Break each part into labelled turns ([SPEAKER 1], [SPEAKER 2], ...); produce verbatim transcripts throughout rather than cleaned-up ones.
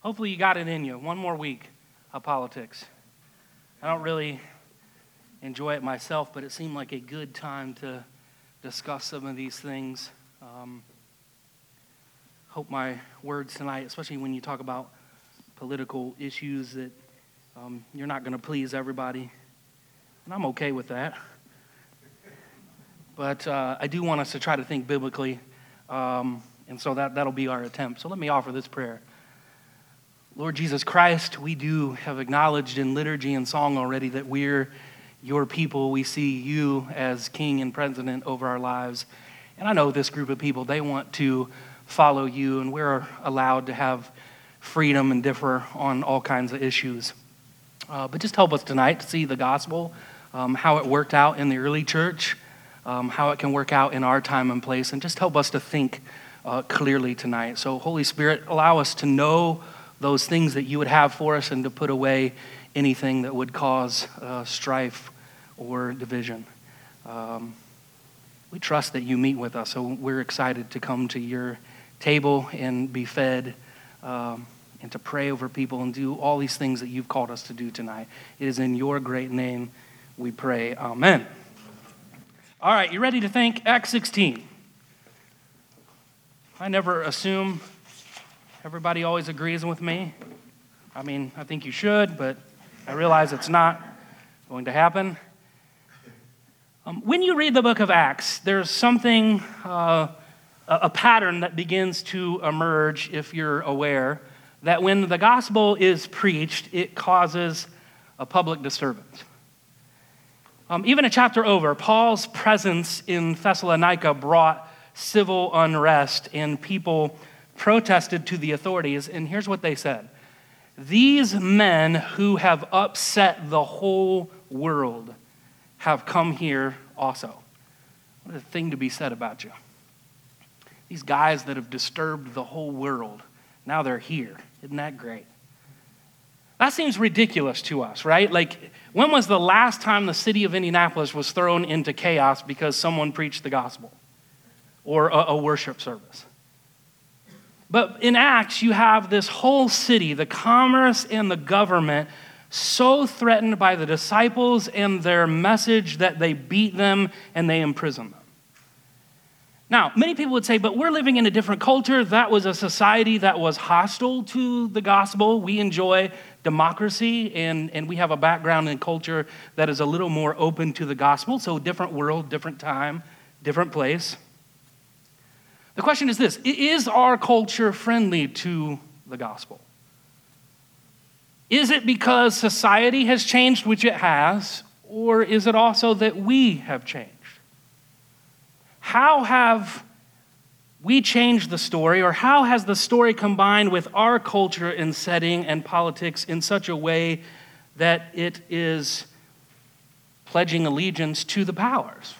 [SPEAKER 1] Hopefully you got it in you. One more week of politics. I don't really enjoy it myself, but it seemed like a good time to discuss some of these things. Um, hope my words tonight, especially when you talk about political issues, that um, you're not going to please everybody. And I'm okay with that. But uh, I do want us to try to think biblically. Um, and so that, that'll be our attempt. So let me offer this prayer. Lord Jesus Christ, we do have acknowledged in liturgy and song already that we're your people. We see you as King and President over our lives. And I know this group of people, they want to follow you, and we're allowed to have freedom and differ on all kinds of issues. Uh, but just help us tonight to see the gospel, um, how it worked out in the early church, um, how it can work out in our time and place, and just help us to think uh, clearly tonight. So Holy Spirit, allow us to know those things that you would have for us and to put away anything that would cause uh, strife or division. Um, we trust that you meet with us, so we're excited to come to your table and be fed um, and to pray over people and do all these things that you've called us to do tonight. It is in your great name we pray. Amen. All right, you ready to think? Acts sixteen. I never assume everybody always agrees with me. I mean, I think you should, but I realize it's not going to happen. Um, when you read the book of Acts, there's something, uh, a, a pattern that begins to emerge, if you're aware, that when the gospel is preached, it causes a public disturbance. Um, even a chapter over, Paul's presence in Thessalonica brought civil unrest, and people protested to the authorities, and here's what they said. These men who have upset the whole world have come here also. What a thing to be said about you. These guys that have disturbed the whole world, now they're here. Isn't that great? That seems ridiculous to us, right? Like, when was the last time the city of Indianapolis was thrown into chaos because someone preached the gospel or a, a worship service? But in Acts, you have this whole city, the commerce and the government, so threatened by the disciples and their message that they beat them and they imprison them. Now, many people would say, but we're living in a different culture. That was a society that was hostile to the gospel. We enjoy democracy, and, and we have a background in culture that is a little more open to the gospel. So different world, different time, different place. The question is this: is our culture friendly to the gospel? Is it because society has changed, which it has, or is it also that we have changed? How have we changed the story, or how has the story combined with our culture and setting and politics in such a way that it is pledging allegiance to the powers?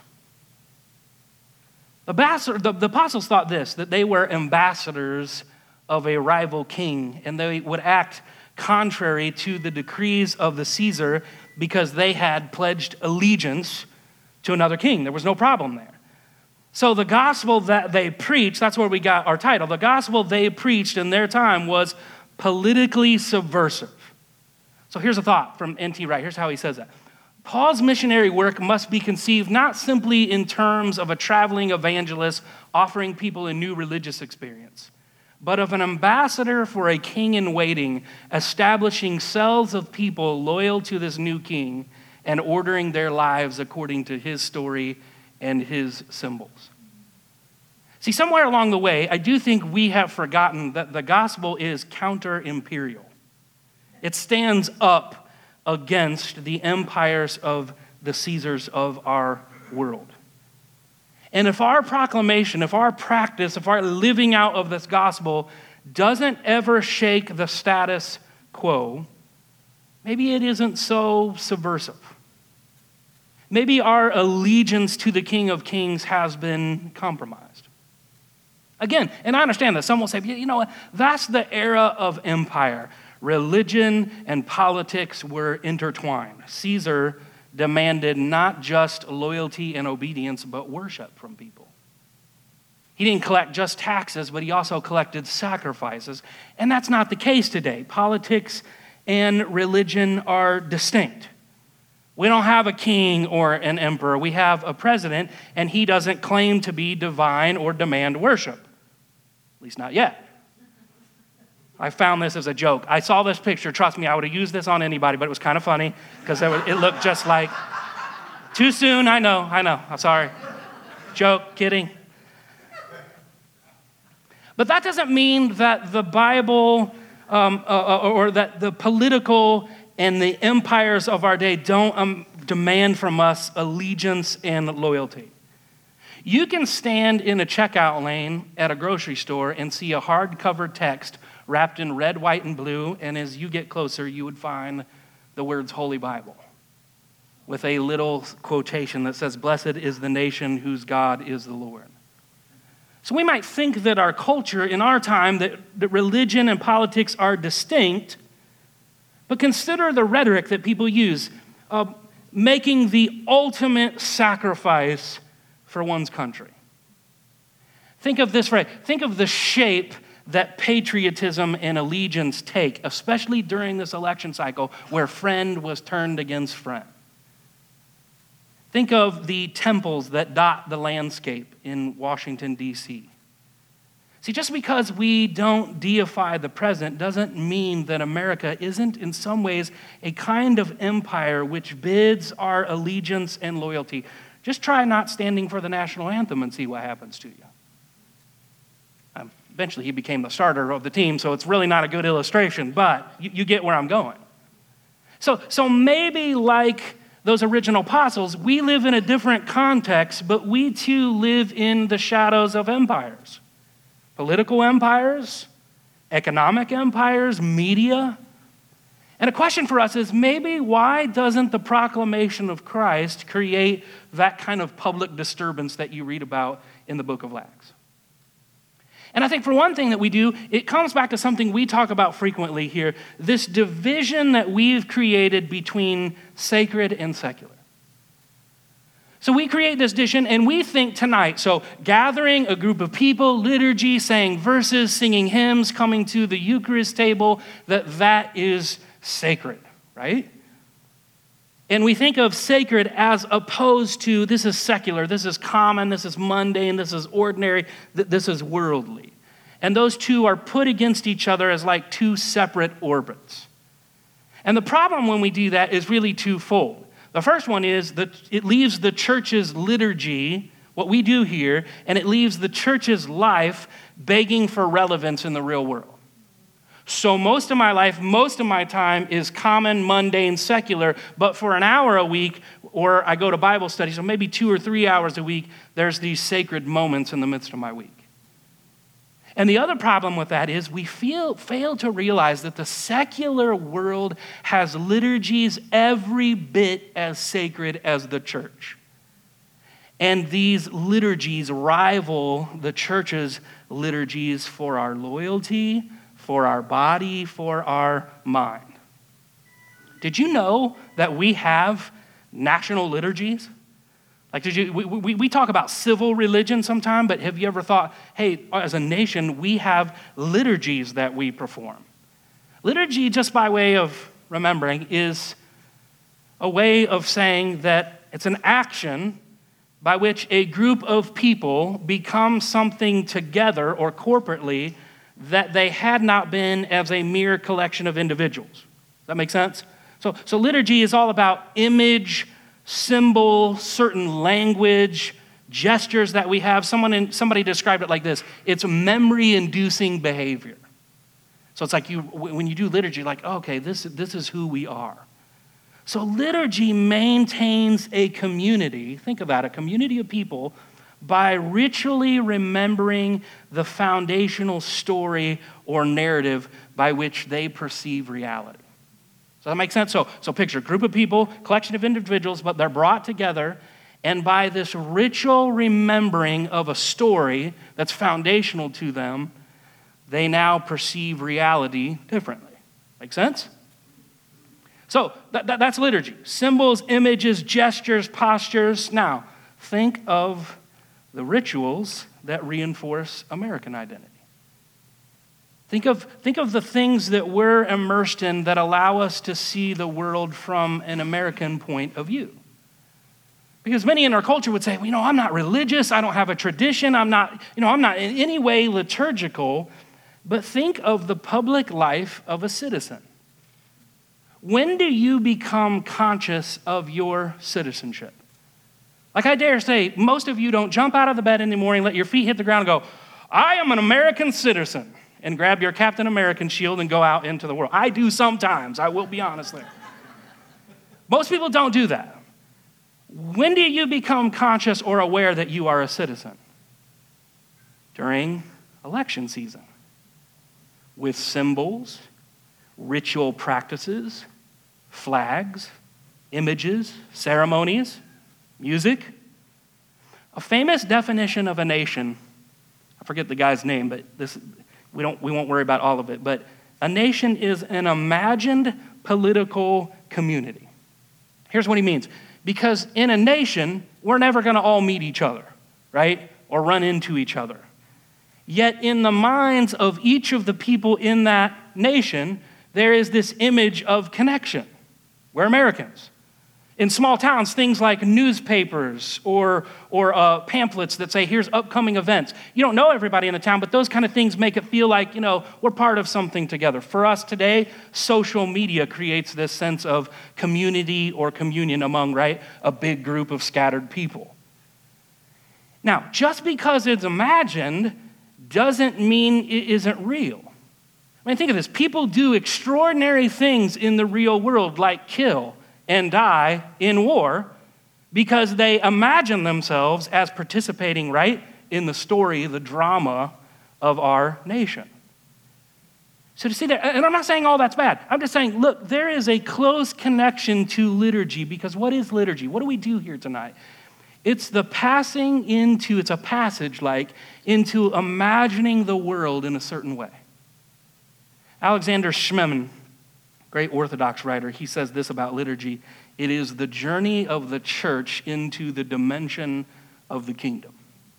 [SPEAKER 1] The, the apostles thought this, that they were ambassadors of a rival king, and they would act contrary to the decrees of the Caesar because they had pledged allegiance to another king. There was no problem there. So the gospel that they preached, that's where we got our title. The gospel they preached in their time was politically subversive. So here's a thought from N T Wright. Here's how he says that. Paul's missionary work must be conceived not simply in terms of a traveling evangelist offering people a new religious experience, but of an ambassador for a king in waiting, establishing cells of people loyal to this new king and ordering their lives according to his story and his symbols. See, somewhere along the way, I do think we have forgotten that the gospel is counter-imperial. It stands up against the empires of the Caesars of our world. And if our proclamation, if our practice, if our living out of this gospel doesn't ever shake the status quo, maybe it isn't so subversive. Maybe our allegiance to the King of Kings has been compromised. Again, and I understand that some will say, you know what, that's the era of empire. Religion and politics were intertwined. Caesar demanded not just loyalty and obedience, but worship from people. He didn't collect just taxes, but he also collected sacrifices. And that's not the case today. Politics and religion are distinct. We don't have a king or an emperor. We have a president, and he doesn't claim to be divine or demand worship. At least not yet. I found this as a joke. I saw this picture. Trust me, I would have used this on anybody, but it was kind of funny because it looked just like, too soon, I know, I know. I'm sorry. Joke, kidding. But that doesn't mean that the Bible um, uh, or that the political and the empires of our day don't um, demand from us allegiance and loyalty. You can stand in a checkout lane at a grocery store and see a hard-covered text wrapped in red, white, and blue, and as you get closer, you would find the words Holy Bible with a little quotation that says, "Blessed is the nation whose God is the Lord." So we might think that our culture in our time, that, that religion and politics are distinct, but consider the rhetoric that people use, uh, making the ultimate sacrifice for one's country. Think of this phrase. Think of the shape that patriotism and allegiance take, especially during this election cycle where friend was turned against friend. Think of the temples that dot the landscape in Washington, D C See, just because we don't deify the present doesn't mean that America isn't in some ways a kind of empire which bids our allegiance and loyalty. Just try not standing for the national anthem and see what happens to you. Um, eventually he became the starter of the team, so it's really not a good illustration, but you, you get where I'm going. So, so maybe like those original apostles, we live in a different context, but we too live in the shadows of empires. Political empires, economic empires, media. And a question for us is maybe why doesn't the proclamation of Christ create that kind of public disturbance that you read about in the book of Acts? And I think for one thing that we do, it comes back to something we talk about frequently here, this division that we've created between sacred and secular. So we create this division and we think tonight, so gathering a group of people, liturgy, saying verses, singing hymns, coming to the Eucharist table, that that is sacred, right? And we think of sacred as opposed to this is secular, this is common, this is mundane, this is ordinary, this is worldly. And those two are put against each other as like two separate orbits. And the problem when we do that is really twofold. The first one is that it leaves the church's liturgy, what we do here, and it leaves the church's life begging for relevance in the real world. So most of my life, most of my time is common, mundane, secular, but for an hour a week, or I go to Bible study, so maybe two or three hours a week, there's these sacred moments in the midst of my week. And the other problem with that is we feel, fail to realize that the secular world has liturgies every bit as sacred as the church. And these liturgies rival the church's liturgies for our loyalty, for our body, for our mind. Did you know that we have national liturgies? Like, did you, we, we, we talk about civil religion sometime, but have you ever thought, hey, as a nation, we have liturgies that we perform? Liturgy, just by way of remembering, is a way of saying that it's an action by which a group of people become something together or corporately that they had not been as a mere collection of individuals. Does that make sense? So, so liturgy is all about image, symbol, certain language, gestures that we have. Someone in, somebody described it like this. It's memory-inducing behavior. So it's like you when you do liturgy, like, oh, okay, this, this is who we are. So liturgy maintains a community, think of that, a community of people, by ritually remembering the foundational story or narrative by which they perceive reality. Does that make sense? So, so picture a group of people, collection of individuals, but they're brought together, and by this ritual remembering of a story that's foundational to them, they now perceive reality differently. Make sense? So that, that, that's liturgy. Symbols, images, gestures, postures. Now, think of the rituals that reinforce American identity. Think of, think of the things that we're immersed in that allow us to see the world from an American point of view. Because many in our culture would say, well, you know, I'm not religious, I don't have a tradition, I'm not, you know, I'm not in any way liturgical, but think of the public life of a citizen. When do you become conscious of your citizenship? Like I dare say, most of you don't jump out of the bed in the morning, let your feet hit the ground and go, I am an American citizen, and grab your Captain American shield and go out into the world. I do sometimes, I will be honest there. Most people don't do that. When do you become conscious or aware that you are a citizen? During election season. With symbols, ritual practices, flags, images, ceremonies, music. A famous definition of a nation, I forget the guy's name, but this we don't we won't worry about all of it, but a nation is an imagined political community. Here's what he means. Because in a nation, we're never going to all meet each other, right? Or run into each other. Yet in the minds of each of the people in that nation, there is this image of connection. We're Americans. In small towns, things like newspapers or, or uh, pamphlets that say, here's upcoming events. You don't know everybody in the town, but those kind of things make it feel like, you know, we're part of something together. For us today, social media creates this sense of community or communion among, right, a big group of scattered people. Now, just because it's imagined doesn't mean it isn't real. I mean, think of this. People do extraordinary things in the real world, like kill and die in war, because they imagine themselves as participating, right, in the story, the drama of our nation. So to see that, and I'm not saying all that's bad. I'm just saying, look, there is a close connection to liturgy, because what is liturgy? What do we do here tonight? It's the passing into, it's a passage like, into imagining the world in a certain way. Alexander Schmemann, great Orthodox writer, he says this about liturgy: it is the journey of the church into the dimension of the kingdom.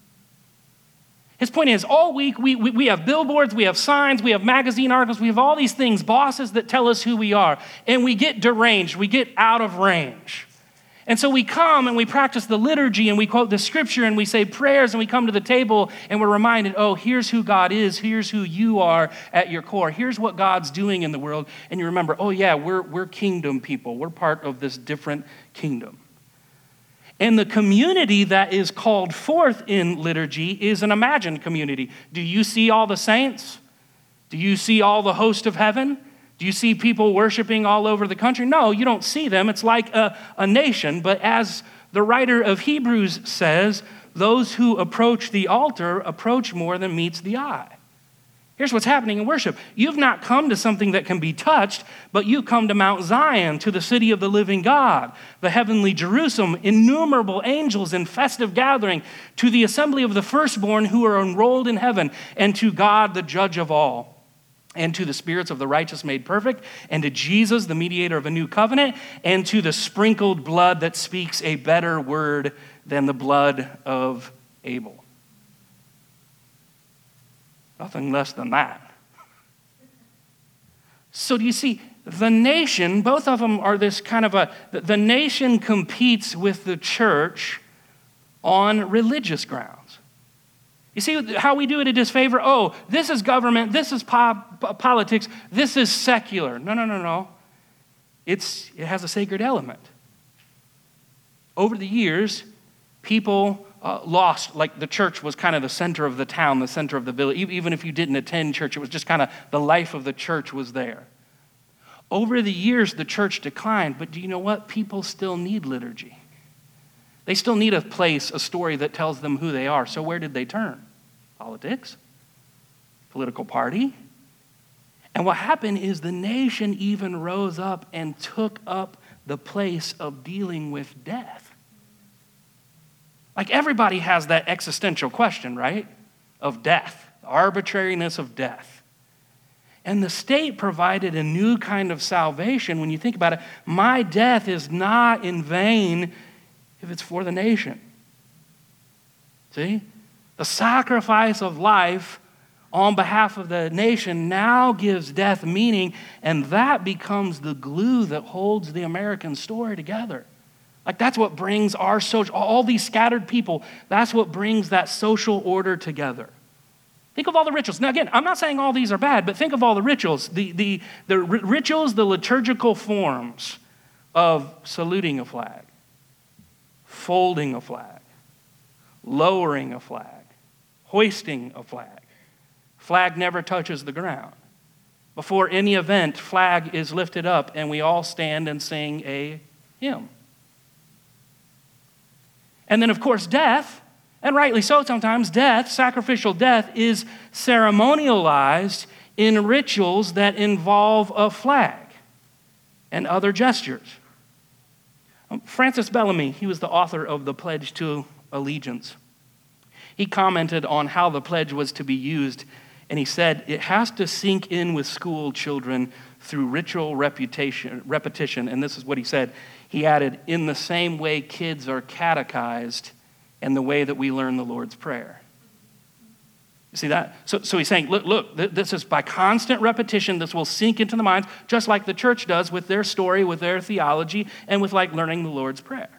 [SPEAKER 1] His point is, all week we, we, we have billboards, we have signs, we have magazine articles, we have all these things, bosses that tell us who we are, and we get deranged, we get out of range. And so we come and we practice the liturgy and we quote the scripture and we say prayers and we come to the table and we're reminded, oh, here's who God is. Here's who you are at your core. Here's what God's doing in the world. And you remember, oh yeah, we're, we're kingdom people. We're part of this different kingdom. And the community that is called forth in liturgy is an imagined community. Do you see all the saints? Do you see all the host of heaven? Do you see people worshiping all over the country? No, you don't see them. It's like a, a nation. But as the writer of Hebrews says, those who approach the altar approach more than meets the eye. Here's what's happening in worship. You've not come to something that can be touched, but you come to Mount Zion, to the city of the living God, the heavenly Jerusalem, innumerable angels in festive gathering, to the assembly of the firstborn who are enrolled in heaven, and to God, the judge of all, and to the spirits of the righteous made perfect, and to Jesus, the mediator of a new covenant, and to the sprinkled blood that speaks a better word than the blood of Abel. Nothing less than that. So do you see, the nation, both of them are this kind of a, the nation competes with the church on religious grounds. You see how we do it in disfavor? Oh, this is government, this is po- politics, this is secular. No, no, no, no. It's, it has a sacred element. Over the years, people uh, lost, like the church was kind of the center of the town, the center of the village. Even if you didn't attend church, it was just kind of the life of the church was there. Over the years, the church declined, but do you know what? People still need liturgy. They still need a place, a story that tells them who they are. So where did they turn? Politics, political party. And what happened is the nation even rose up and took up the place of dealing with death. Like everybody has that existential question, right? Of death, the arbitrariness of death. And the state provided a new kind of salvation. When you think about it, my death is not in vain if it's for the nation. See? The sacrifice of life on behalf of the nation now gives death meaning, and that becomes the glue that holds the American story together. Like that's what brings our social, all these scattered people, that's what brings that social order together. Think of all the rituals. Now again, I'm not saying all these are bad, but think of all the rituals. The, the, the r- rituals, the liturgical forms of saluting a flag, folding a flag, lowering a flag, hoisting a flag. Flag never touches the ground. Before any event, flag is lifted up and we all stand and sing a hymn. And then, of course, death, and rightly so sometimes, death, sacrificial death, is ceremonialized in rituals that involve a flag and other gestures. Um, Francis Bellamy, he was the author of the Pledge to Allegiance. He commented on how the pledge was to be used, and he said, it has to sink in with school children through ritual reputation, repetition. And this is what he said. He added, in the same way kids are catechized and the way that we learn the Lord's Prayer. You see that? So, so he's saying, look, look, this is by constant repetition, this will sink into the minds, just like the church does with their story, with their theology, and with like learning the Lord's Prayer.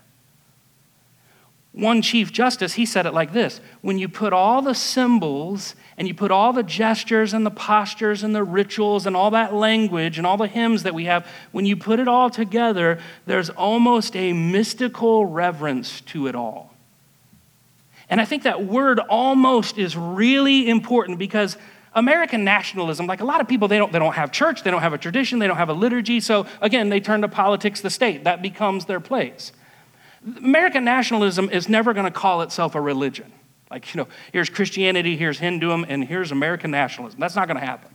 [SPEAKER 1] One Chief Justice, he said it like this: when you put all the symbols and you put all the gestures and the postures and the rituals and all that language and all the hymns that we have, when you put it all together, there's almost a mystical reverence to it all. And I think that word almost is really important because American nationalism, like a lot of people, they don't, they don't have church, they don't have a tradition, they don't have a liturgy. So again, they turn to politics, the state. That becomes their place. American nationalism is never going to call itself a religion. Like, you know, here's Christianity, here's Hinduism, and here's American nationalism. That's not going to happen.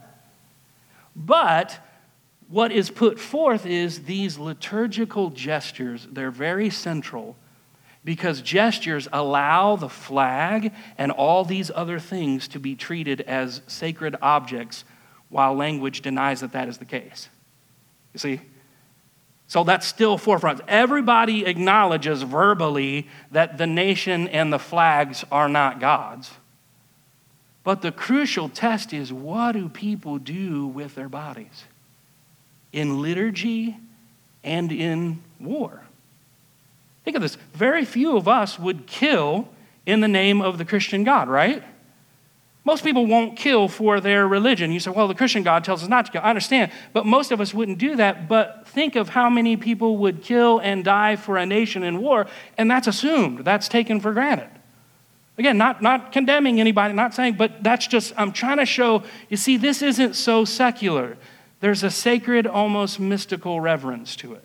[SPEAKER 1] But what is put forth is these liturgical gestures. They're very central because gestures allow the flag and all these other things to be treated as sacred objects while language denies that that is the case. You see? So that's still forefront. Everybody acknowledges verbally that the nation and the flags are not God's. But the crucial test is, what do people do with their bodies? In liturgy and in war. Think of this. Very few of us would kill in the name of the Christian God, right? Most people won't kill for their religion. You say, well, the Christian God tells us not to kill. I understand, but most of us wouldn't do that. But think of how many people would kill and die for a nation in war, and that's assumed. That's taken for granted. Again, not, not condemning anybody, not saying, but that's just, I'm trying to show, you see, this isn't so secular. There's a sacred, almost mystical reverence to it.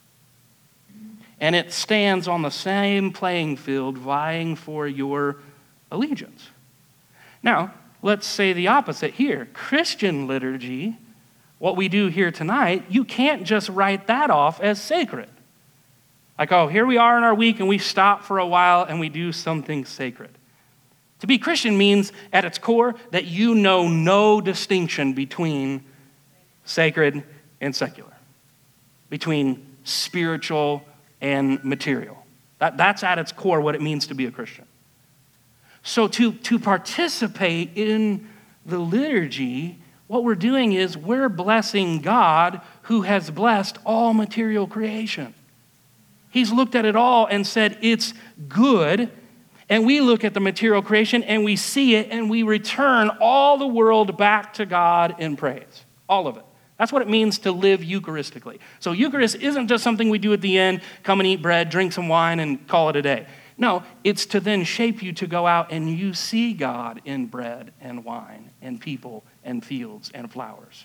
[SPEAKER 1] And it stands on the same playing field, vying for your allegiance. Now, let's say the opposite here. Christian liturgy, what we do here tonight, you can't just write that off as sacred. Like, oh, here we are in our week and we stop for a while and we do something sacred. To be Christian means at its core that you know no distinction between sacred and secular, between spiritual and material. That, that's at its core what it means to be a Christian. So to, to participate in the liturgy, what we're doing is we're blessing God who has blessed all material creation. He's looked at it all and said it's good, and we look at the material creation and we see it and we return all the world back to God in praise, all of it. That's what it means to live Eucharistically. So Eucharist isn't just something we do at the end, come and eat bread, drink some wine, and call it a day. No, it's to then shape you to go out and you see God in bread and wine and people and fields and flowers.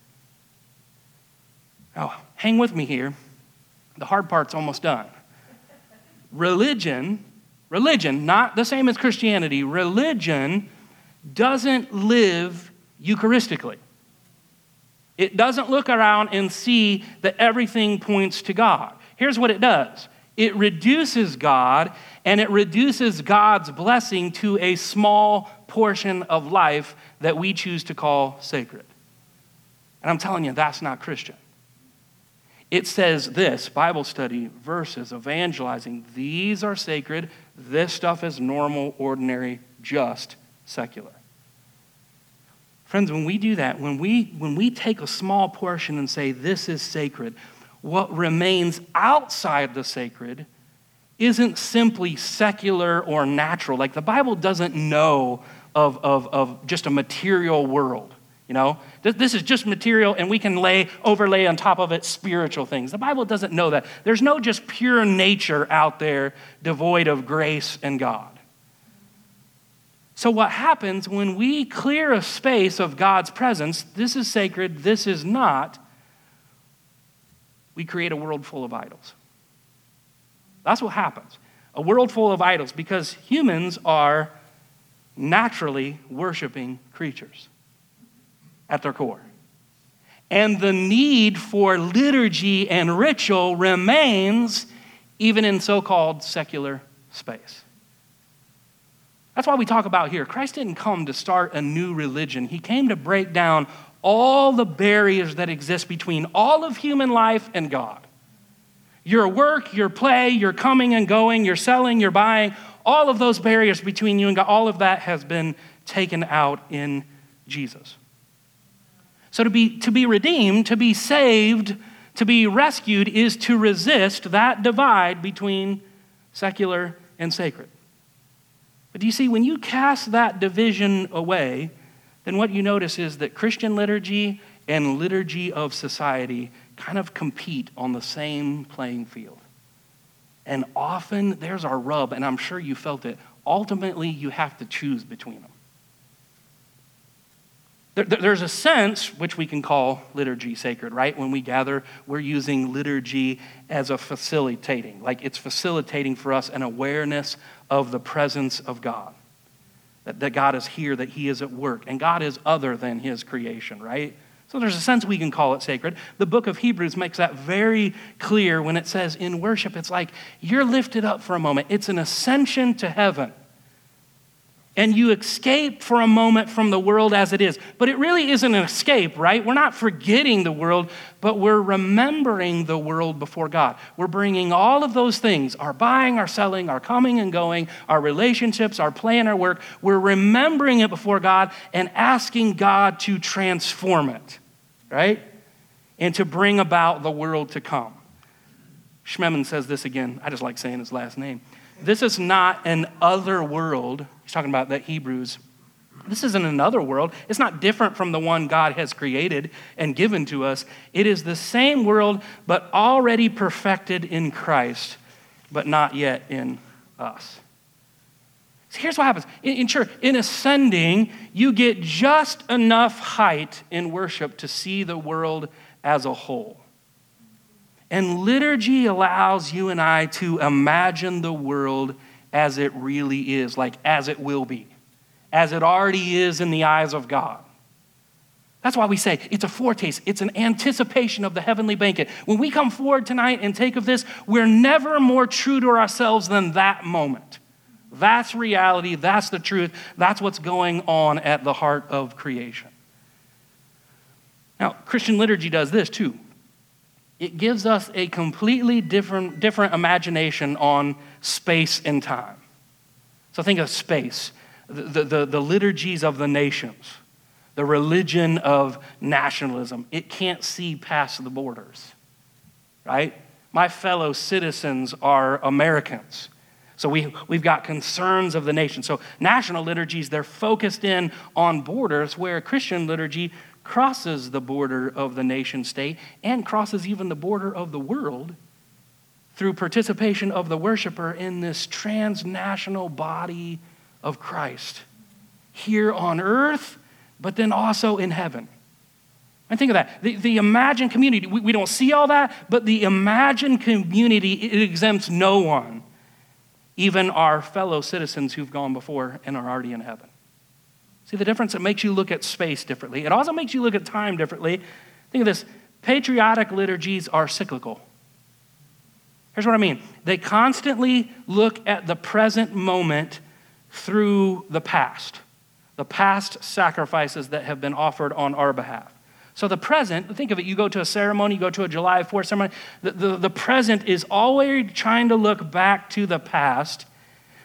[SPEAKER 1] Now, hang with me here. The hard part's almost done. Religion, religion, not the same as Christianity, religion doesn't live Eucharistically. It doesn't look around and see that everything points to God. Here's what it does. It reduces God, and it reduces God's blessing to a small portion of life that we choose to call sacred. And I'm telling you, that's not Christian. It says this, Bible study, verses, evangelizing, these are sacred, this stuff is normal, ordinary just secular. Friends, when we do that, when we, when we take a small portion and say this is sacred, what remains outside the sacred isn't simply secular or natural. Like the Bible doesn't know of, of, of just a material world, you know? This is just material and we can lay, overlay on top of it spiritual things. The Bible doesn't know that. There's no just pure nature out there devoid of grace and God. So what happens when we clear a space of God's presence, this is sacred, this is not, we create a world full of idols. That's what happens. A world full of idols, because humans are naturally worshiping creatures at their core. And the need for liturgy and ritual remains even in so-called secular space. That's why we talk about here. Christ didn't come to start a new religion. He came to break down all the barriers that exist between all of human life and God. Your work, your play, your coming and going, your selling, your buying, all of those barriers between you and God, all of that has been taken out in Jesus. So to be, to be redeemed, to be saved, to be rescued is to resist that divide between secular and sacred. But do you see, when you cast that division away, then what you notice is that Christian liturgy and liturgy of society kind of compete on the same playing field. And often there's our rub, and I'm sure you felt it. Ultimately, you have to choose between them. There, there's a sense, which we can call liturgy sacred, right? When we gather, we're using liturgy as a facilitating, like it's facilitating for us an awareness of the presence of God. That, that God is here, that he is at work, and God is other than his creation, right? So there's a sense we can call it sacred. The book of Hebrews makes that very clear when it says in worship, it's like you're lifted up for a moment. It's an ascension to heaven. And you escape for a moment from the world as it is. But it really isn't an escape, right? We're not forgetting the world, but we're remembering the world before God. We're bringing all of those things, our buying, our selling, our coming and going, our relationships, our play and our work. We're remembering it before God and asking God to transform it, right? And to bring about the world to come. Schmemann says this again. I just like saying his last name. This is not an other world. He's talking about that Hebrews. This isn't another world. It's not different from the one God has created and given to us. It is the same world, but already perfected in Christ, but not yet in us. So here's what happens. In, in church, in ascending, you get just enough height in worship to see the world as a whole. And liturgy allows you and I to imagine the world as it really is, like as it will be, as it already is in the eyes of God. That's why we say it's a foretaste, it's an anticipation of the heavenly banquet. When we come forward tonight and take of this, we're never more true to ourselves than that moment. That's reality, that's the truth, that's what's going on at the heart of creation. Now, Christian liturgy does this too. It gives us a completely different, different imagination on space and time. So think of space, the, the, the liturgies of the nations, the religion of nationalism. It can't see past the borders, right? My fellow citizens are Americans. So we, we've got concerns of the nation. So national liturgies, they're focused in on borders, where Christian liturgy crosses the border of the nation state and crosses even the border of the world through participation of the worshiper in this transnational body of Christ here on earth, but then also in heaven. And think of that. The, the imagined community, we, we don't see all that, but the imagined community, it exempts no one, even our fellow citizens who've gone before and are already in heaven. See the difference? It makes you look at space differently. It also makes you look at time differently. Think of this. Patriotic liturgies are cyclical. Here's what I mean. They constantly look at the present moment through the past, the past sacrifices that have been offered on our behalf. So the present, think of it, you go to a ceremony, you go to a July fourth ceremony, the, the, the present is always trying to look back to the past,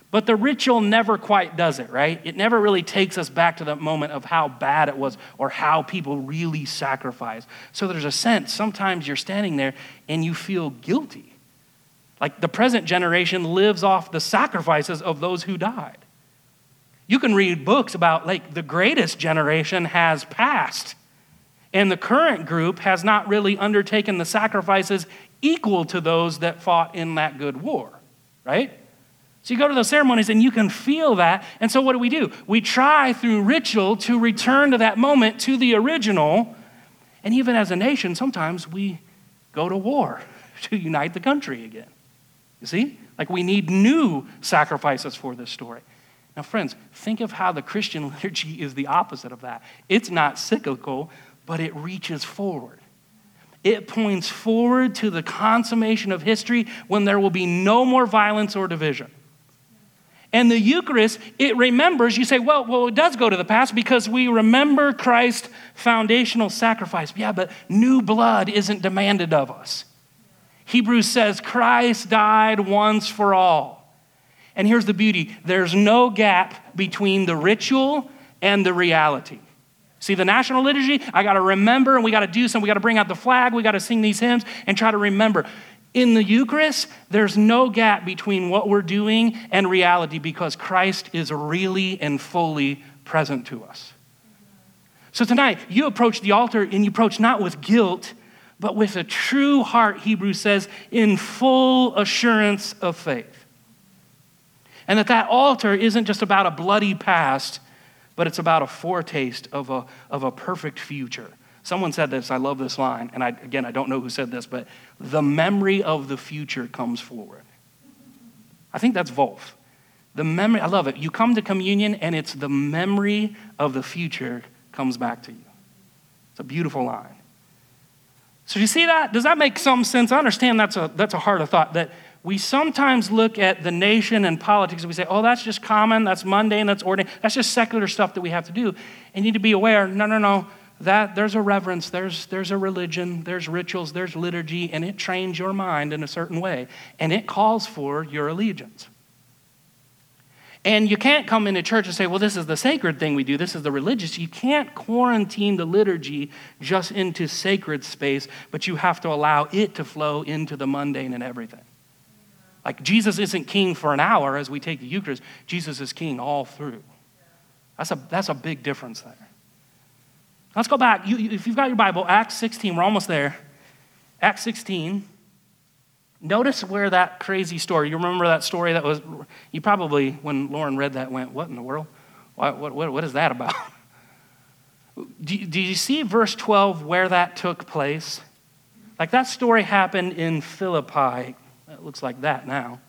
[SPEAKER 1] But the ritual never quite does it, right? It never really takes us back to the moment of how bad it was or how people really sacrificed. So there's a sense, sometimes you're standing there and you feel guilty. Like the present generation lives off the sacrifices of those who died. You can read books about like the greatest generation has passed, and the current group has not really undertaken the sacrifices equal to those that fought in that good war, right? So you go to those ceremonies and you can feel that. And so what do we do? We try through ritual to return to that moment, to the original. And even as a nation, sometimes we go to war to unite the country again. You see? Like we need new sacrifices for this story. Now, friends, think of how the Christian liturgy is the opposite of that. It's not cyclical, but it reaches forward. It points forward to the consummation of history when there will be no more violence or division. And the Eucharist, it remembers, you say, well, well, it does go to the past because we remember Christ's foundational sacrifice. Yeah, but new blood isn't demanded of us. Hebrews says Christ died once for all. And here's the beauty. There's no gap between the ritual and the reality. See, the national liturgy, I got to remember and we got to do something. We got to bring out the flag. We got to sing these hymns and try to remember. In the Eucharist, there's no gap between what we're doing and reality because Christ is really and fully present to us. So tonight, you approach the altar and you approach not with guilt, but with a true heart, Hebrews says, in full assurance of faith. And that that altar isn't just about a bloody past, but it's about a foretaste of a, of a perfect future. Someone said this, I love this line, and I, again, I don't know who said this, but the memory of the future comes forward. I think that's Wolf. The memory, I love it. You come to communion, and it's the memory of the future comes back to you. It's a beautiful line. So you see that? Does that make some sense? I understand that's a, that's a harder thought, that we sometimes look at the nation and politics and we say, oh, that's just common, that's mundane, that's ordinary, that's just secular stuff that we have to do. And you need to be aware, no, no, no. That there's a reverence, there's there's a religion, there's rituals, there's liturgy, and it trains your mind in a certain way, and it calls for your allegiance. And you can't come into church and say, well, this is the sacred thing we do, this is the religious. You can't quarantine the liturgy just into sacred space, but you have to allow it to flow into the mundane and everything. Like Jesus isn't king for an hour as we take the Eucharist, Jesus is king all through. That's a that's a big difference there. Let's go back. You, if you've got your Bible, Acts sixteen, we're almost there. Acts sixteen. Notice where that crazy story, you remember that story that was, you probably, when Lauren read that, went, what in the world? What, what, what is that about? Do, do you see verse twelve where that took place? Like that story happened in Philippi. It looks like that now.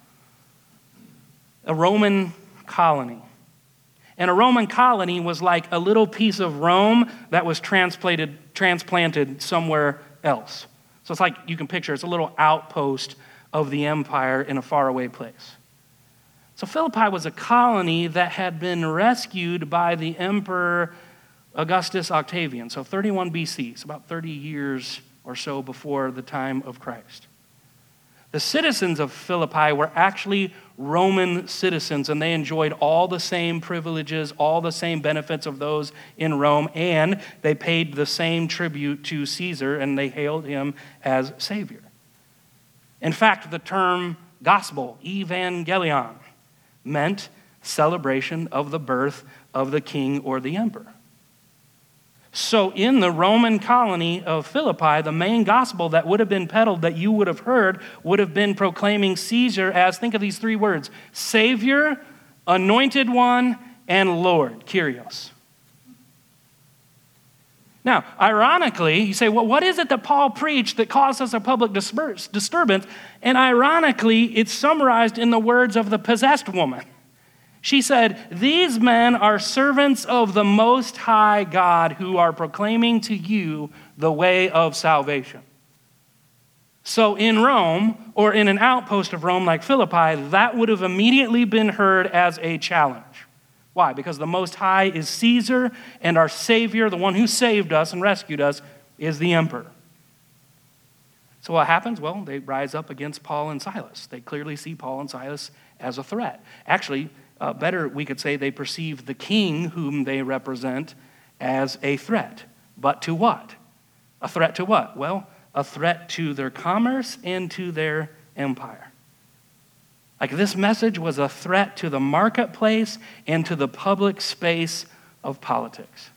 [SPEAKER 1] A Roman colony. And a Roman colony was like a little piece of Rome that was transplanted, transplanted somewhere else. So it's like you can picture, it's a little outpost of the empire in a faraway place. So Philippi was a colony that had been rescued by the Emperor Augustus Octavian. So thirty-one B C, so about thirty years or so before the time of Christ. The citizens of Philippi were actually Roman citizens, and they enjoyed all the same privileges, all the same benefits of those in Rome, and they paid the same tribute to Caesar, and they hailed him as Savior. In fact, the term gospel, evangelion, meant celebration of the birth of the king or the emperor. So in the Roman colony of Philippi, the main gospel that would have been peddled, that you would have heard, would have been proclaiming Caesar as, think of these three words, Savior, Anointed One, and Lord, Kyrios. Now, ironically, you say, well, what is it that Paul preached that caused us a public disturbance? And ironically, it's summarized in the words of the possessed woman. She said, these men are servants of the Most High God who are proclaiming to you the way of salvation. So in Rome, or in an outpost of Rome like Philippi, that would have immediately been heard as a challenge. Why? Because the Most High is Caesar, and our Savior, the one who saved us and rescued us, is the emperor. So what happens? Well, they rise up against Paul and Silas. They clearly see Paul and Silas as a threat. Actually, uh, better we could say they perceive the king whom they represent as a threat. But to what? A threat to what? Well, a threat to their commerce and to their empire. Like this message was a threat to the marketplace and to the public space of politics.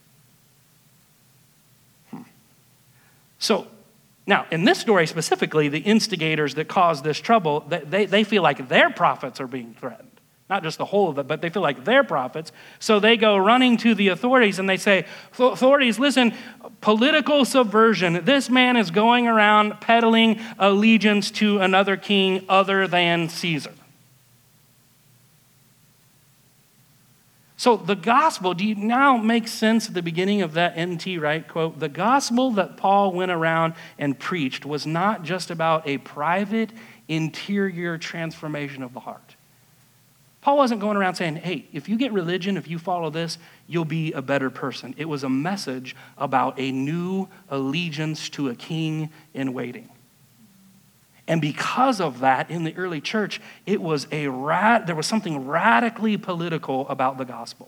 [SPEAKER 1] Hmm. So, now, in this story specifically, the instigators that caused this trouble, they, they feel like their profits are being threatened. Not just the whole of it, but they feel like their profits. So they go running to the authorities and they say, authorities, listen, political subversion. This man is going around peddling allegiance to another king other than Caesar. So the gospel, do you now make sense at the beginning of that N T Wright quote? The gospel that Paul went around and preached was not just about a private, interior transformation of the heart. Paul wasn't going around saying, hey, if you get religion, if you follow this, you'll be a better person. It was a message about a new allegiance to a king in waiting. And because of that, in the early church, it was a rad- there was something radically political about the gospel.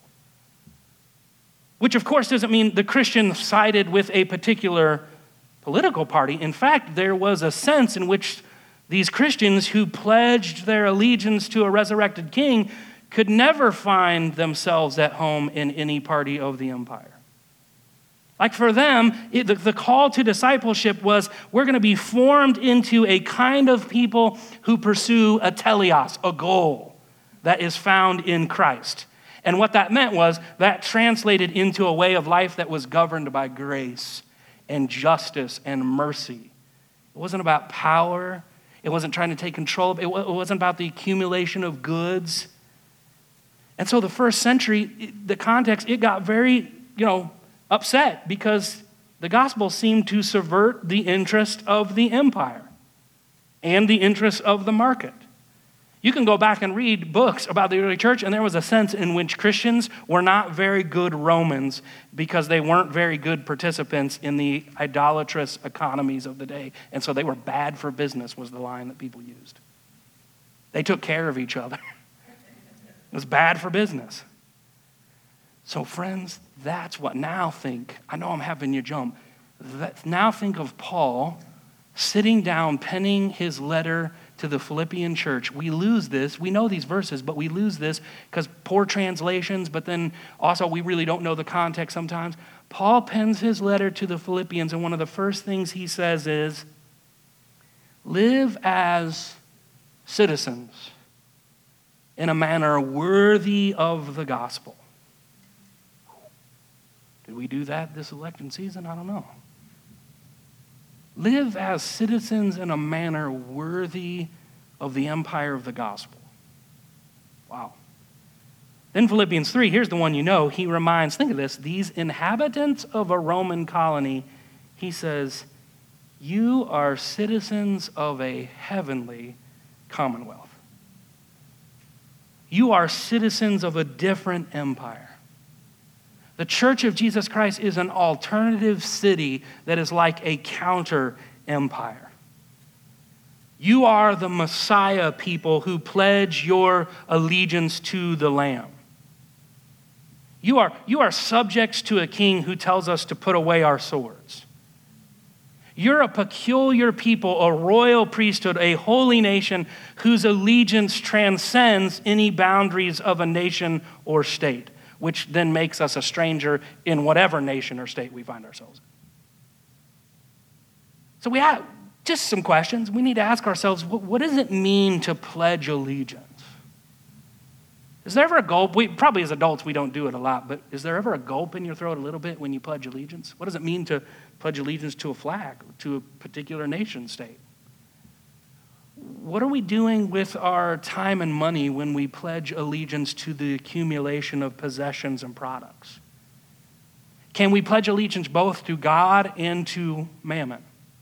[SPEAKER 1] Which, of course, doesn't mean the Christians sided with a particular political party. In fact, there was a sense in which these Christians who pledged their allegiance to a resurrected king could never find themselves at home in any party of the empire. Like for them, it, the, the call to discipleship was, we're going to be formed into a kind of people who pursue a teleos, a goal that is found in Christ. And what that meant was that translated into a way of life that was governed by grace and justice and mercy. It wasn't about power. It wasn't trying to take control. It wasn't about the accumulation of goods. And so the first century, the context, it got very, you know, upset because the gospel seemed to subvert the interest of the empire and the interest of the market. You can go back and read books about the early church, and there was a sense in which Christians were not very good Romans because they weren't very good participants in the idolatrous economies of the day. And so they were bad for business was the line that people used. They took care of each other. It was bad for business. So friends, that's what now think. I know I'm having you jump. That, now think of Paul sitting down, penning his letter to the Philippian church. We lose this. We know these verses, but we lose this because poor translations, but then also we really don't know the context sometimes. Paul pens his letter to the Philippians, and one of the first things he says is, live as citizens in a manner worthy of the gospel. Did we do that this election season? I don't know. Live as citizens in a manner worthy of the empire of the gospel. Wow. Then Philippians three, here's the one you know. He reminds, think of this, these inhabitants of a Roman colony, he says, you are citizens of a heavenly commonwealth. You are citizens of a different empire. The Church of Jesus Christ is an alternative city that is like a counter empire. You are the Messiah people who pledge your allegiance to the Lamb. You are, you are subjects to a king who tells us to put away our swords. You're a peculiar people, a royal priesthood, a holy nation whose allegiance transcends any boundaries of a nation or state, which then makes us a stranger in whatever nation or state we find ourselves in. So we have just some questions. We need to ask ourselves, what, what does it mean to pledge allegiance? Is there ever a gulp? We, probably as adults we don't do it a lot, but is there ever a gulp in your throat a little bit when you pledge allegiance? What does it mean to pledge allegiance to a flag, to a particular nation state? What are we doing with our time and money when we pledge allegiance to the accumulation of possessions and products? Can we pledge allegiance both to God and to mammon?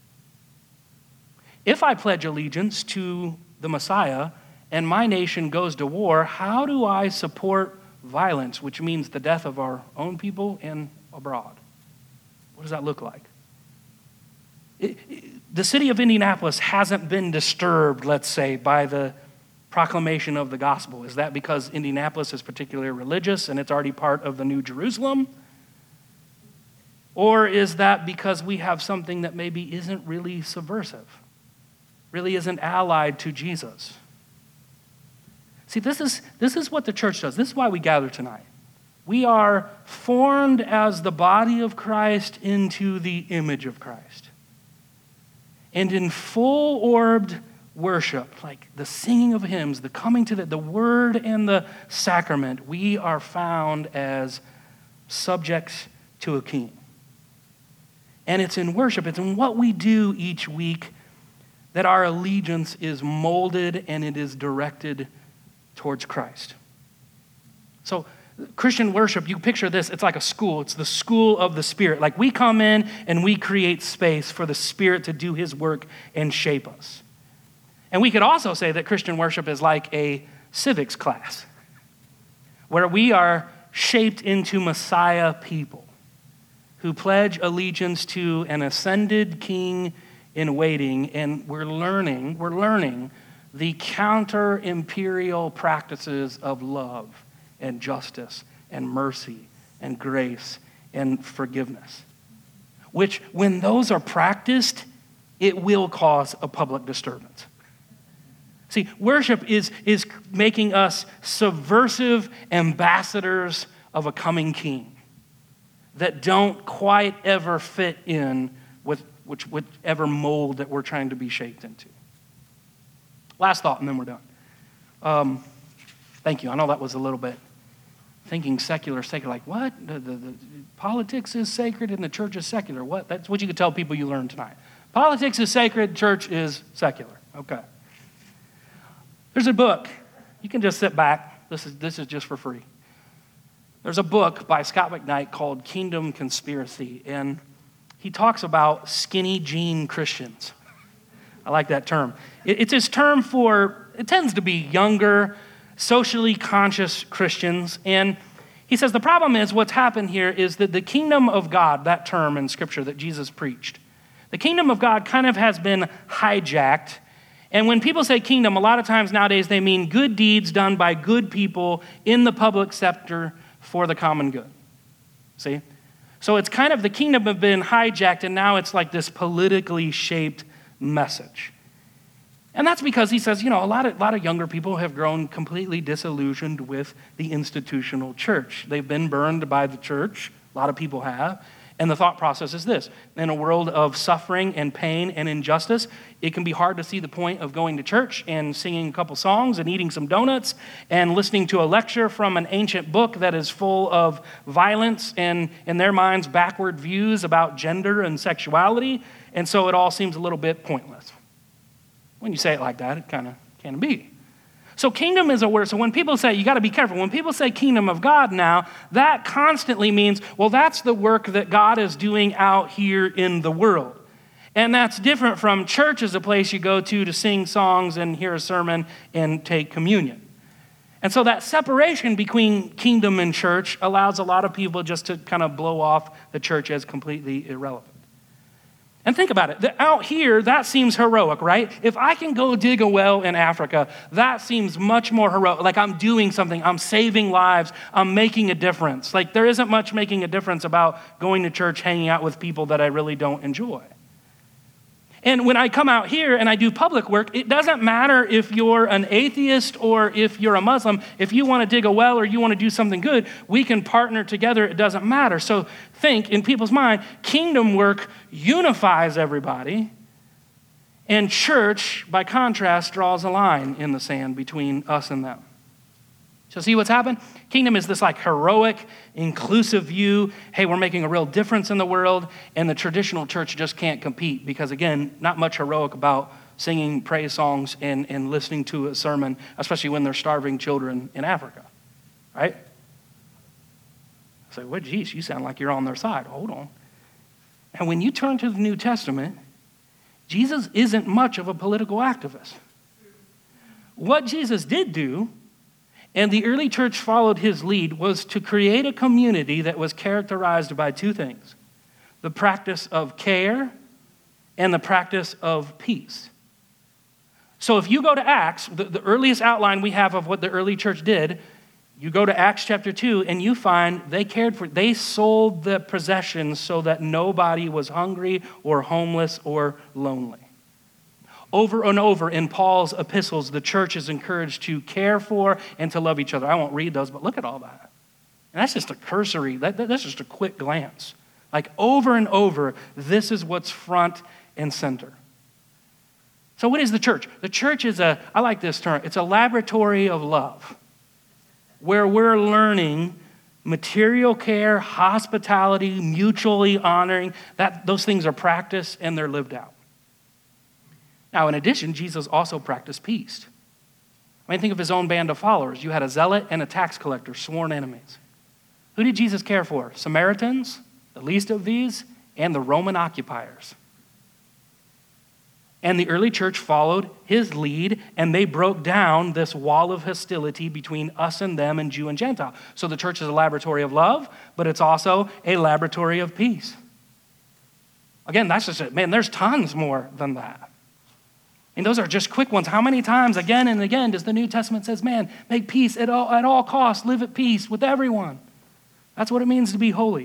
[SPEAKER 1] If I pledge allegiance to the Messiah and my nation goes to war, how do I support violence, which means the death of our own people and abroad? What does that look like? It, it, the city of Indianapolis hasn't been disturbed, let's say, by the proclamation of the gospel? Is that because Indianapolis is particularly religious and it's already part of the New Jerusalem? Or is that because we have something that maybe isn't really subversive, really isn't allied to Jesus? See, this is, this is what the church does. This is why we gather tonight. We are formed as the body of Christ into the image of Christ. And in full-orbed worship, like the singing of hymns, the coming to the, the word and the sacrament, we are found as subjects to a king. And it's in worship, it's in what we do each week that our allegiance is molded and it is directed towards Christ. So Christian worship, you picture this, it's like a school. It's the school of the Spirit. Like we come in and we create space for the Spirit to do his work and shape us. And we could also say that Christian worship is like a civics class where we are shaped into Messiah people who pledge allegiance to an ascended king in waiting, and we're learning, we're learning the counter-imperial practices of love and justice and mercy and grace and forgiveness, which when those are practiced, it will cause a public disturbance. See, worship is, is making us subversive ambassadors of a coming king that don't quite ever fit in with which, whichever mold that we're trying to be shaped into. Last thought, and then we're done. Um, thank you. I know that was a little bit thinking secular, secular. Like, what? The, the, the politics is sacred and the church is secular. What? That's what you could tell people you learned tonight. Politics is sacred, church is secular. Okay. There's a book. You can just sit back. This is, this is just for free. There's a book by Scott McKnight called Kingdom Conspiracy, and he talks about skinny jean Christians. I like that term. It, it's his term for, it tends to be younger, socially conscious Christians, and he says the problem is what's happened here is that the kingdom of God, that term in Scripture that Jesus preached, the kingdom of God kind of has been hijacked. And when people say kingdom, a lot of times nowadays they mean good deeds done by good people in the public sector for the common good. See? So it's kind of the kingdom have been hijacked, and now it's like this politically shaped message. And that's because he says, you know, a lot of, a lot of younger people have grown completely disillusioned with the institutional church. They've been burned by the church. A lot of people have. And the thought process is this: in a world of suffering and pain and injustice, it can be hard to see the point of going to church and singing a couple songs and eating some donuts and listening to a lecture from an ancient book that is full of violence and, in their minds, backward views about gender and sexuality. And so it all seems a little bit pointless. When you say it like that, it kind of can be. So kingdom is a word. So when people say, you got to be careful. When people say kingdom of God now, that constantly means, well, that's the work that God is doing out here in the world. And that's different from church as a place you go to to sing songs and hear a sermon and take communion. And so that separation between kingdom and church allows a lot of people just to kind of blow off the church as completely irrelevant. And think about it. The, out here, that seems heroic, right? If I can go dig a well in Africa, that seems much more heroic. Like I'm doing something. I'm saving lives. I'm making a difference. Like there isn't much making a difference about going to church, hanging out with people that I really don't enjoy. And when I come out here and I do public work, it doesn't matter if you're an atheist or if you're a Muslim. If you want to dig a well or you want to do something good, we can partner together. It doesn't matter. So think, in people's mind, kingdom work unifies everybody, and church, by contrast, draws a line in the sand between us and them. So see what's happened? Kingdom is this like heroic, inclusive view. Hey, we're making a real difference in the world, and the traditional church just can't compete because, again, not much heroic about singing praise songs and, and listening to a sermon, especially when they're starving children in Africa, right? I say, well, geez, you sound like you're on their side. Hold on. And when you turn to the New Testament, Jesus isn't much of a political activist. What Jesus did do, and the early church followed his lead, was to create a community that was characterized by two things: the practice of care and the practice of peace. So if you go to Acts, the, the earliest outline we have of what the early church did, you go to Acts chapter two and you find they cared for, they sold the possessions so that nobody was hungry or homeless or lonely. Over and over in Paul's epistles, the church is encouraged to care for and to love each other. I won't read those, but look at all that. And that's just a cursory, that, that's just a quick glance. Like over and over, this is what's front and center. So what is the church? The church is a, I like this term, it's a laboratory of love, where we're learning material care, hospitality, mutually honoring, that those things are practiced and they're lived out. Now, in addition, Jesus also practiced peace. I mean, think of his own band of followers. You had a zealot and a tax collector, sworn enemies. Who did Jesus care for? Samaritans, the least of these, and the Roman occupiers. And the early church followed his lead, and they broke down this wall of hostility between us and them and Jew and Gentile. So the church is a laboratory of love, but it's also a laboratory of peace. Again, that's just it. Man, there's tons more than that. And those are just quick ones. How many times, again and again, does the New Testament says, man, make peace at all, at all costs, live at peace with everyone. That's what it means to be holy.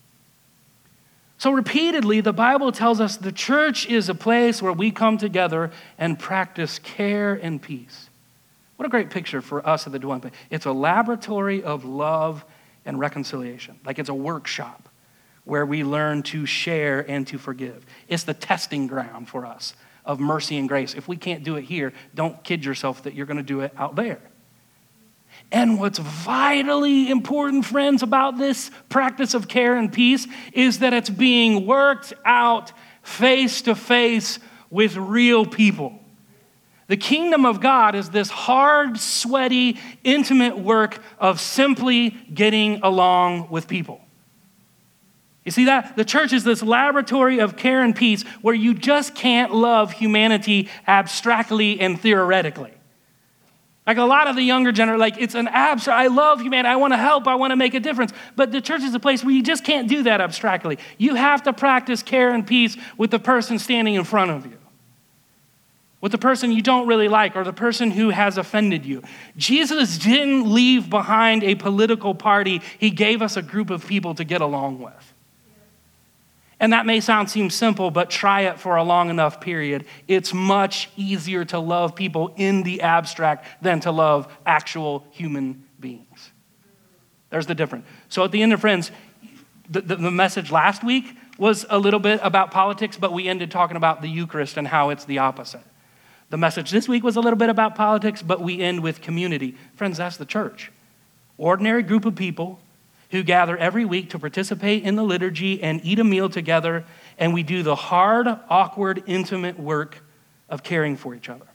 [SPEAKER 1] So repeatedly, the Bible tells us the church is a place where we come together and practice care and peace. What a great picture for us at the dwelling place. It's a laboratory of love and reconciliation. Like it's a workshop where we learn to share and to forgive. It's the testing ground for us of mercy and grace. If we can't do it here, don't kid yourself that you're going to do it out there. And what's vitally important, friends, about this practice of care and peace is that it's being worked out face to face with real people. The kingdom of God is this hard, sweaty, intimate work of simply getting along with people. You see that? The church is this laboratory of care and peace where you just can't love humanity abstractly and theoretically. Like a lot of the younger generation, like it's an abstract, I love humanity, I want to help, I want to make a difference. But the church is a place where you just can't do that abstractly. You have to practice care and peace with the person standing in front of you, with the person you don't really like or the person who has offended you. Jesus didn't leave behind a political party. He gave us a group of people to get along with. And that may sound seem simple, but try it for a long enough period. It's much easier to love people in the abstract than to love actual human beings. There's the difference. So at the end of Friends, the, the, the message last week was a little bit about politics, but we ended talking about the Eucharist and how it's the opposite. The message this week was a little bit about politics, but we end with community. Friends, that's the church. Ordinary group of people who gather every week to participate in the liturgy and eat a meal together, and we do the hard, awkward, intimate work of caring for each other.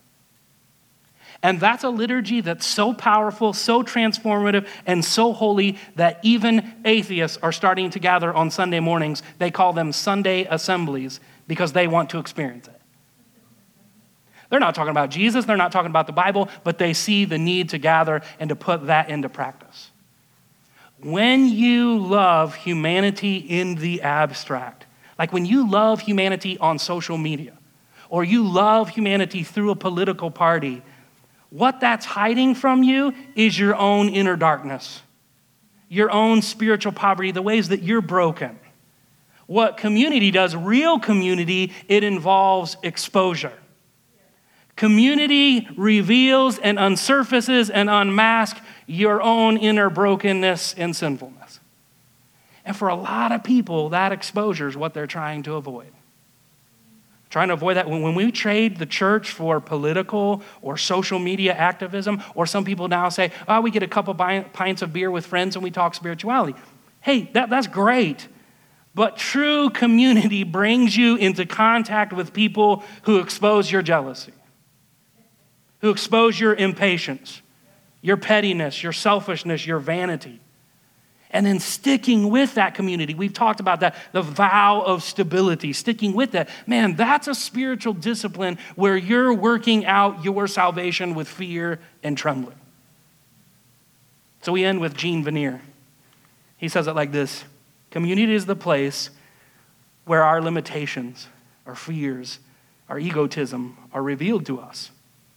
[SPEAKER 1] And that's a liturgy that's so powerful, so transformative, and so holy that even atheists are starting to gather on Sunday mornings. They call them Sunday assemblies because they want to experience it. They're not talking about Jesus, they're not talking about the Bible, but they see the need to gather and to put that into practice. When you love humanity in the abstract, like when you love humanity on social media, or you love humanity through a political party, what that's hiding from you is your own inner darkness, your own spiritual poverty, the ways that you're broken. What community does, real community, it involves exposure. Community reveals and unsurfaces and unmasks your own inner brokenness and sinfulness. And for a lot of people, that exposure is what they're trying to avoid. Trying to avoid that. When, when we trade the church for political or social media activism, or some people now say, oh, we get a couple pints of beer with friends and we talk spirituality. Hey, that, that's great. But true community brings you into contact with people who expose your jealousy, who expose your impatience, your pettiness, your selfishness, your vanity. And then sticking with that community, we've talked about that, the vow of stability, sticking with that. Man, that's a spiritual discipline where you're working out your salvation with fear and trembling. So we end with Gene Veneer. He says it like this: community is the place where our limitations, our fears, our egotism are revealed to us.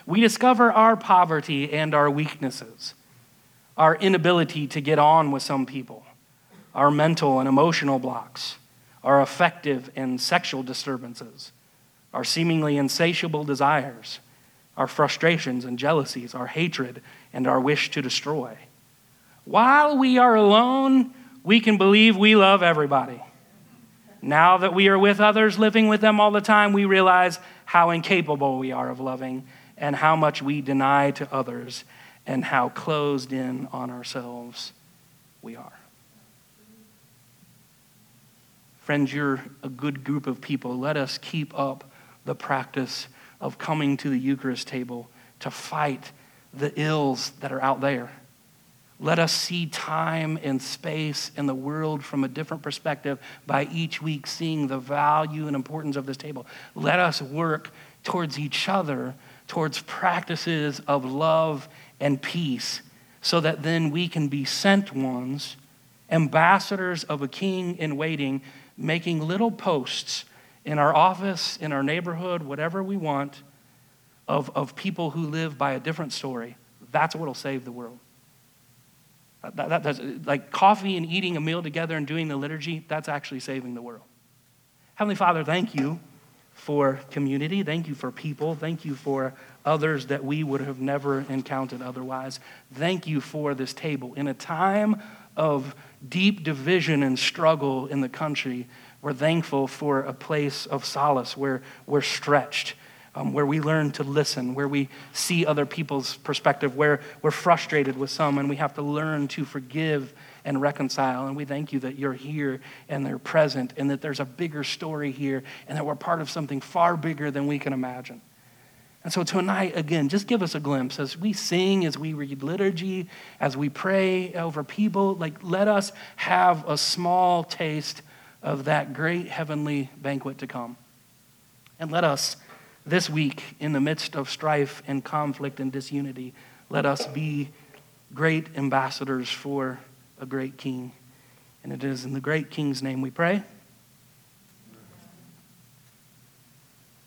[SPEAKER 1] we discover our poverty and our weaknesses, our inability to get on with some people, our mental and emotional blocks, our affective and sexual disturbances, our seemingly insatiable desires, our frustrations and jealousies, our hatred and our wish to destroy. While we are alone, we can believe we love everybody. Now that we are with others, living with them all the time, we realize how incapable we are of loving and how much we deny to others and how closed in on ourselves we are. Friends, you're a good group of people. Let us keep up the practice of coming to the Eucharist table to fight the ills that are out there. Let us see time and space and the world from a different perspective by each week seeing the value and importance of this table. Let us work towards each other, towards practices of love and peace, so that then we can be sent ones, ambassadors of a king in waiting, making little posts in our office, in our neighborhood, whatever we want, of, of people who live by a different story. That's what will save the world. That, that, that's, like coffee and eating a meal together and doing the liturgy, that's actually saving the world. Heavenly Father, thank you for community. Thank you for people. Thank you for others that we would have never encountered otherwise. Thank you for this table. In a time of deep division and struggle in the country, we're thankful for a place of solace where we're stretched, Um, where we learn to listen, where we see other people's perspective, where we're frustrated with some and we have to learn to forgive and reconcile. And we thank you that you're here and they're present and that there's a bigger story here and that we're part of something far bigger than we can imagine. And so tonight, again, just give us a glimpse as we sing, as we read liturgy, as we pray over people, like let us have a small taste of that great heavenly banquet to come. And let us this week, in the midst of strife and conflict and disunity, let us be great ambassadors for a great king. And it is in the great king's name we pray.